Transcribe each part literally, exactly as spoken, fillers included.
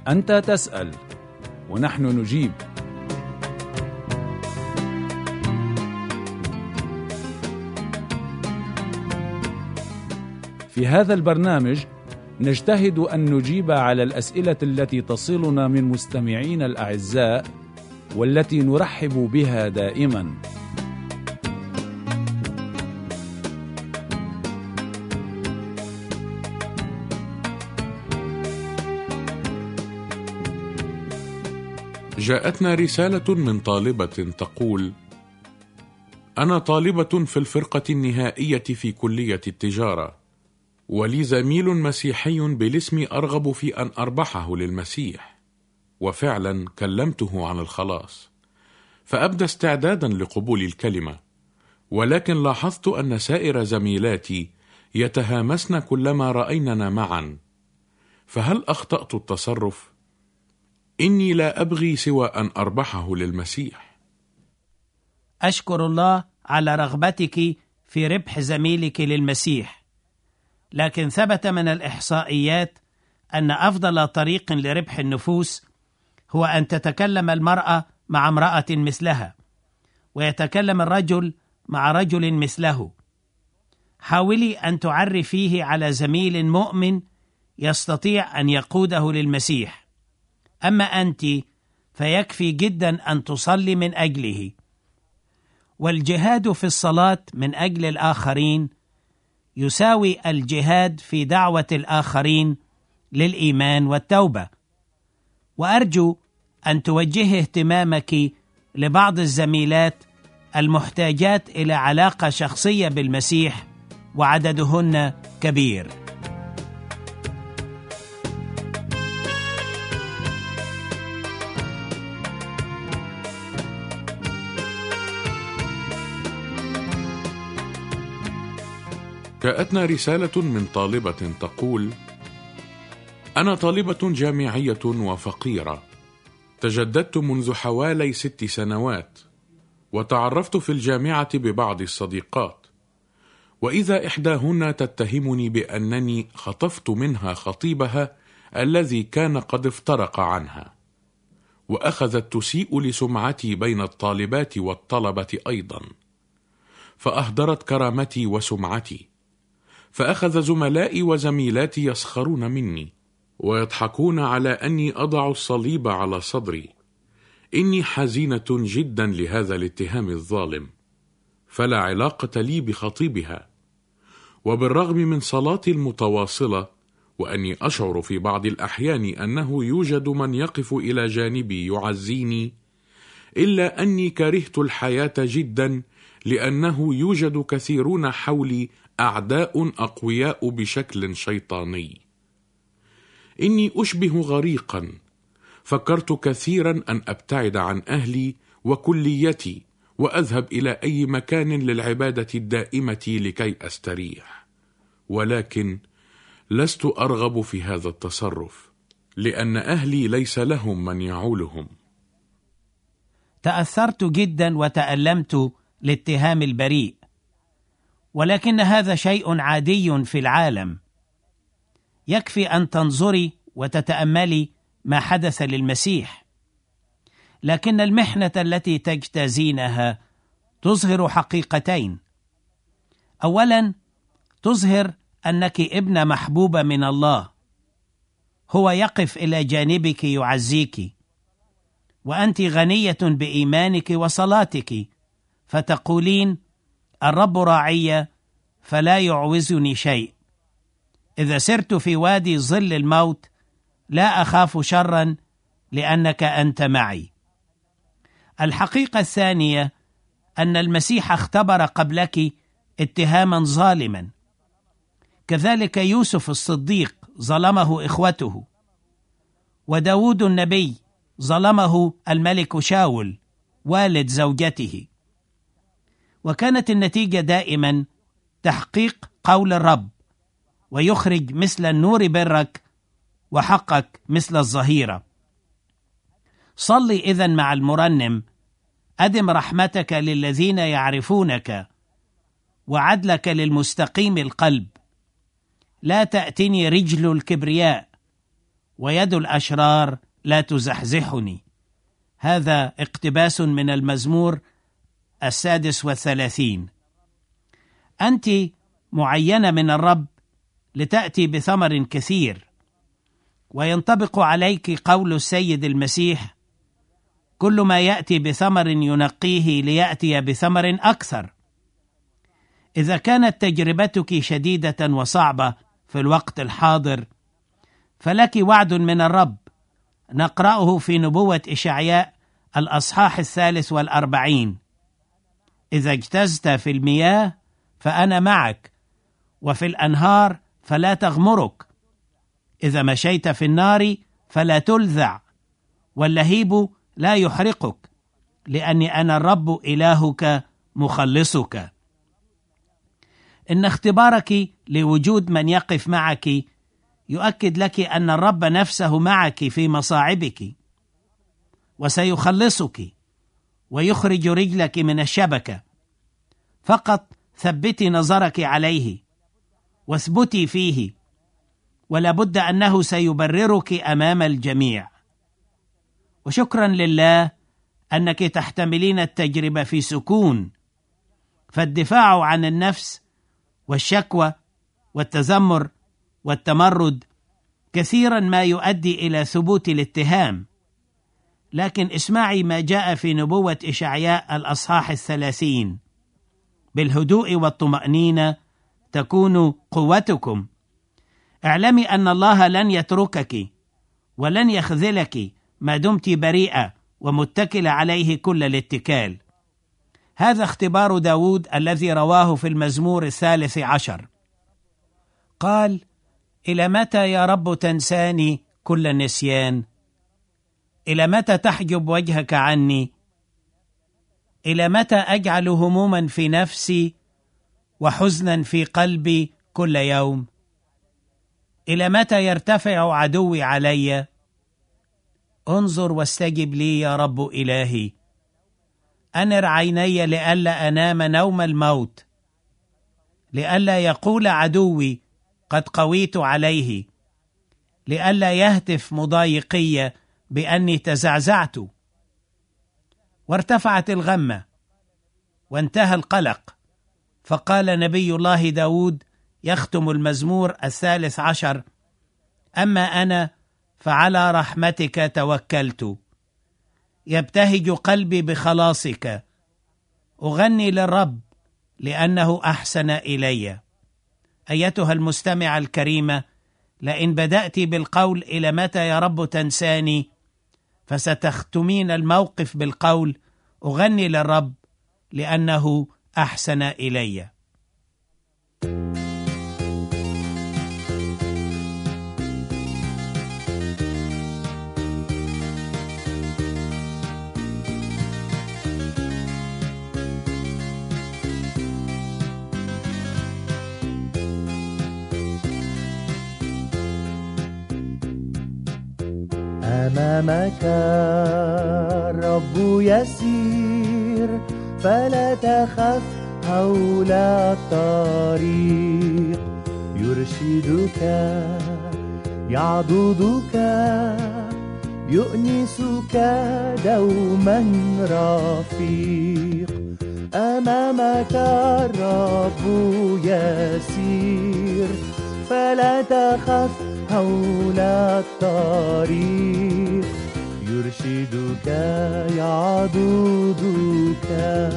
أنت تسأل ونحن نجيب. في هذا البرنامج نجتهد أن نجيب على الأسئلة التي تصلنا من مستمعين الأعزاء والتي نرحب بها دائما. جاءتنا رسالة من طالبة تقول: أنا طالبة في الفرقة النهائية في كلية التجارة، ولي زميل مسيحي بالاسم أرغب في أن أربحه للمسيح، وفعلا كلمته عن الخلاص، فأبدى استعدادا لقبول الكلمة، ولكن لاحظت أن سائر زميلاتي يتهامسن كلما رأيننا معا، فهل أخطأت التصرف؟ إني لا أبغي سوى أن أربحه للمسيح. أشكر الله على رغبتك في ربح زميلك للمسيح، لكن ثبت من الإحصائيات أن أفضل طريق لربح النفوس هو أن تتكلم المرأة مع امرأة مثلها، ويتكلم الرجل مع رجل مثله. حاولي أن تعرفيه على زميل مؤمن يستطيع أن يقوده للمسيح، أما أنت فيكفي جدا أن تصلي من أجله. والجهاد في الصلاة من أجل الآخرين يساوي الجهاد في دعوة الآخرين للإيمان والتوبة. وأرجو أن توجه اهتمامك لبعض الزميلات المحتاجات إلى علاقة شخصية بالمسيح، وعددهن كبير. جاءتنا رسالة من طالبة تقول: أنا طالبة جامعية وفقيرة، تجددت منذ حوالي ست سنوات، وتعرفت في الجامعة ببعض الصديقات، وإذا إحداهن تتهمني بأنني خطفت منها خطيبها الذي كان قد افترق عنها، وأخذت تسيء لسمعتي بين الطالبات والطلبة أيضا، فأهدرت كرامتي وسمعتي، فأخذ زملائي وزميلاتي يسخرون مني ويضحكون على أني أضع الصليب على صدري. إني حزينة جدا لهذا الاتهام الظالم، فلا علاقة لي بخطيبها، وبالرغم من صلاتي المتواصلة وأني أشعر في بعض الأحيان أنه يوجد من يقف إلى جانبي يعزيني، إلا أني كرهت الحياة جدا، لأنه يوجد كثيرون حولي أعداء أقوياء بشكل شيطاني. إني أشبه غريقا، فكرت كثيرا أن أبتعد عن أهلي وكليتي وأذهب إلى أي مكان للعبادة الدائمة لكي أستريح، ولكن لست أرغب في هذا التصرف، لأن أهلي ليس لهم من يعولهم. تأثرت جدا وتألمت لاتهام البريء، ولكن هذا شيء عادي في العالم. يكفي أن تنظري وتتأملي ما حدث للمسيح. لكن المحنة التي تجتازينها تظهر حقيقتين. أولا، تظهر أنك ابنة محبوبة من الله، هو يقف إلى جانبك يعزيك، وأنت غنية بإيمانك وصلاتك، فتقولين: الرب راعي فلا يعوزني شيء، إذا سرت في وادي ظل الموت لا أخاف شرا لأنك أنت معي. الحقيقة الثانية أن المسيح اختبر قبلك اتهاما ظالما، كذلك يوسف الصديق ظلمه إخوته، وداود النبي ظلمه الملك شاول والد زوجته، وكانت النتيجة دائما تحقيق قول الرب: ويخرج مثل النور برك وحقك مثل الظهيرة. صلي إذن مع المرنم: أدم رحمتك للذين يعرفونك وعدلك للمستقيم القلب، لا تأتني رجل الكبرياء، ويد الأشرار لا تزحزحني. هذا اقتباس من المزمور السادس والثلاثين. أنت معينة من الرب لتأتي بثمر كثير، وينطبق عليك قول السيد المسيح: كل ما يأتي بثمر ينقيه ليأتي بثمر أكثر. إذا كانت تجربتك شديدة وصعبة في الوقت الحاضر، فلك وعد من الرب نقرأه في نبوة إشعياء الأصحاح الثالث والأربعين: إذا اجتزت في المياه فأنا معك، وفي الأنهار فلا تغمرك، إذا مشيت في النار فلا تلذع، واللهيب لا يحرقك، لأني أنا الرب إلهك مخلصك. إن اختبارك لوجود من يقف معك يؤكد لك أن الرب نفسه معك في مصاعبك، وسيخلصك ويخرج رجلك من الشبكة. فقط ثبتي نظرك عليه واثبتي فيه، ولابد أنه سيبررك أمام الجميع. وشكرا لله أنك تحتملين التجربة في سكون، فالدفاع عن النفس والشكوى والتذمر والتمرد كثيرا ما يؤدي إلى ثبوت الاتهام. لكن اسمعي ما جاء في نبوة إشعياء الأصحاح الثلاثين: بالهدوء والطمأنينة تكون قوتكم. اعلمي أن الله لن يتركك ولن يخذلك ما دمت بريئة ومتكلة عليه كل الاتكال. هذا اختبار داود الذي رواه في المزمور الثالث عشر. قال: إلى متى يا رب تنساني كل النسيان؟ إلى متى تحجب وجهك عني؟ إلى متى أجعل هموما في نفسي وحزنا في قلبي كل يوم؟ إلى متى يرتفع عدوي علي؟ انظر واستجب لي يا رب إلهي. أنر عيني لئلا أنام نوم الموت، لئلا يقول عدوي قد قويت عليه، لئلا يهتف مضايقي بأني تزعزعت. وارتفعت الغمة وانتهى القلق، فقال نبي الله داود يختم المزمور الثالث عشر: أما أنا فعلى رحمتك توكلت، يبتهج قلبي بخلاصك، أغني للرب لأنه أحسن إلي. أيتها المستمعة الكريمة، لئن بدأت بالقول إلى متى يا رب تنساني، فستختمين الموقف بالقول أغني للرب لأنه أحسن إلي. أمامك الرب يسير، فلا تخف حول الطريق، يرشدك يعضدك يؤنسك دوما رفيق. أمامك الرب يسير، فلا تخف حول الطريق، يرشدك يعضدك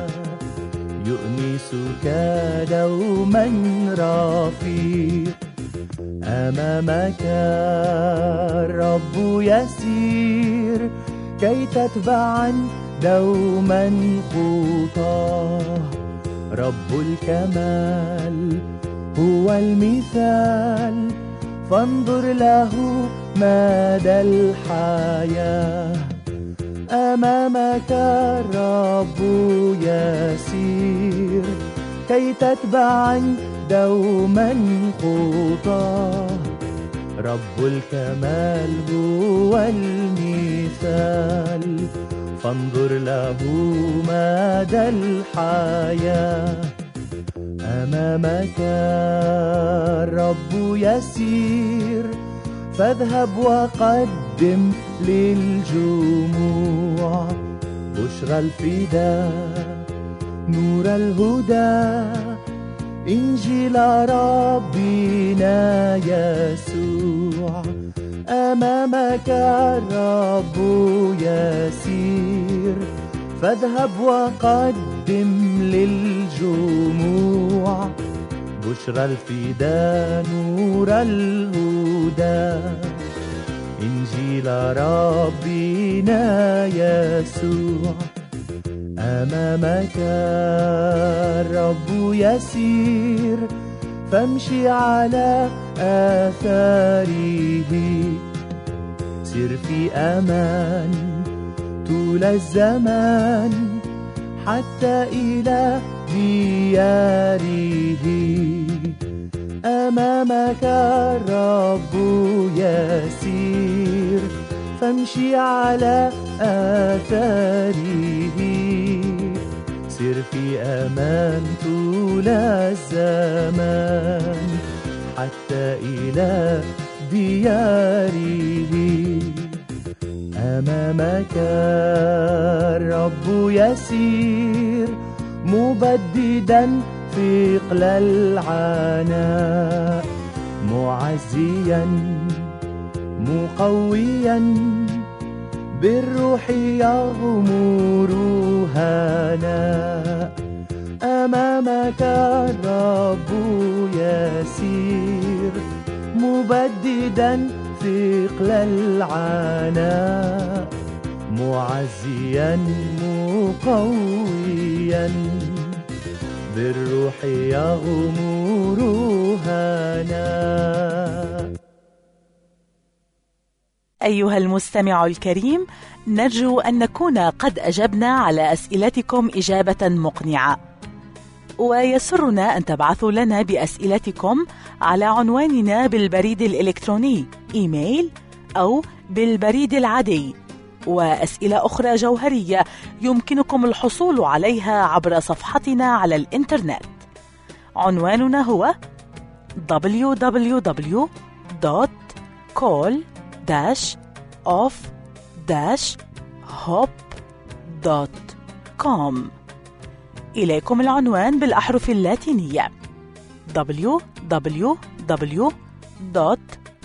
يؤنسك دوما رفيق. أمامك الرب يسير، كي تتبعا دوما خطاه. رب الكمال هو المثال، فانظر له مدى الحياة. أمامك الرب يسير، كي تتبعا دوما خطاه. رب الكمال هو المثال، فانظر له مدى الحياة. أمامك الرب يسير، فاذهب وقدم للجموع بشرى الفداء، نور الهدى، إنجيل ربنا يسوع. أمامك الرب يسير، فاذهب وقدم للجموع بشرى الفداء، نور الهدى، إنجيل ربنا يسوع. أمامك الرب يسير، فامشي على آثاره، سر في أمان طول الزمان حتى إلى دياره. أمامك الرب يسير، فامشي على آثاره، سر في أمان طول الزمان حتى إلى دياره. أمامك الرب يسير، مبددا ثقل العناء، معزيا مقويا بالروح يغمر هناء. أمامك الرب يسير، مبددا ثقل العناء، معزيا مقويا بالروح يغمر هناء. أيها المستمع الكريم، نرجو أن نكون قد أجبنا على أسئلتكم إجابة مقنعة، ويسرنا أن تبعثوا لنا بأسئلتكم على عنواننا بالبريد الإلكتروني إيميل أو بالبريد العادي. وأسئلة أخرى جوهرية يمكنكم الحصول عليها عبر صفحتنا على الإنترنت. عنواننا هو دبليو دبليو دبليو دوت كول داش اوف داش هوب دوت كوم. إليكم العنوان بالأحرف اللاتينية دبليو دبليو دبليو دوت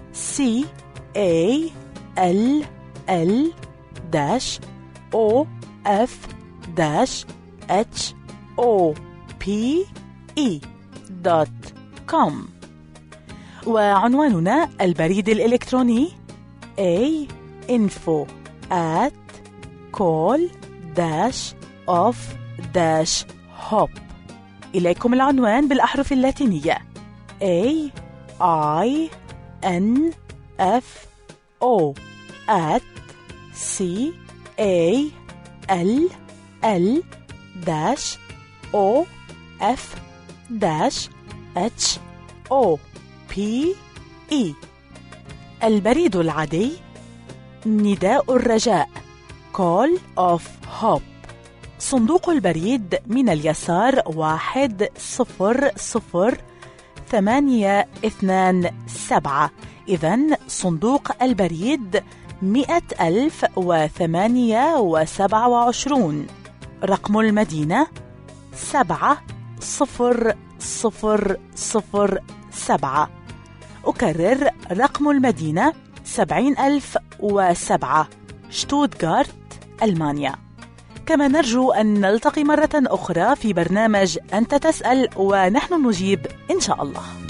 كول دوت كوم. وعنواننا البريد الإلكتروني a info at call dash of dash hop. إليكم العنوان بالأحرف اللاتينية a i n f o at c a l l dash o f dash h o p e. البريد العادي نداء الرجاء Call of Hope. صندوق البريد من اليسار واحد صفر صفر ثمانية اثنان سبعة. إذن صندوق البريد مئة ألف وثمانية وسبعة وعشرون. رقم المدينة سبعة صفر صفر صفر سبعة. أكرر رقم المدينة سبعين ألف وسبعة، شتوتغارت، ألمانيا. كما نرجو أن نلتقي مرة أخرى في برنامج أنت تسأل ونحن نجيب إن شاء الله.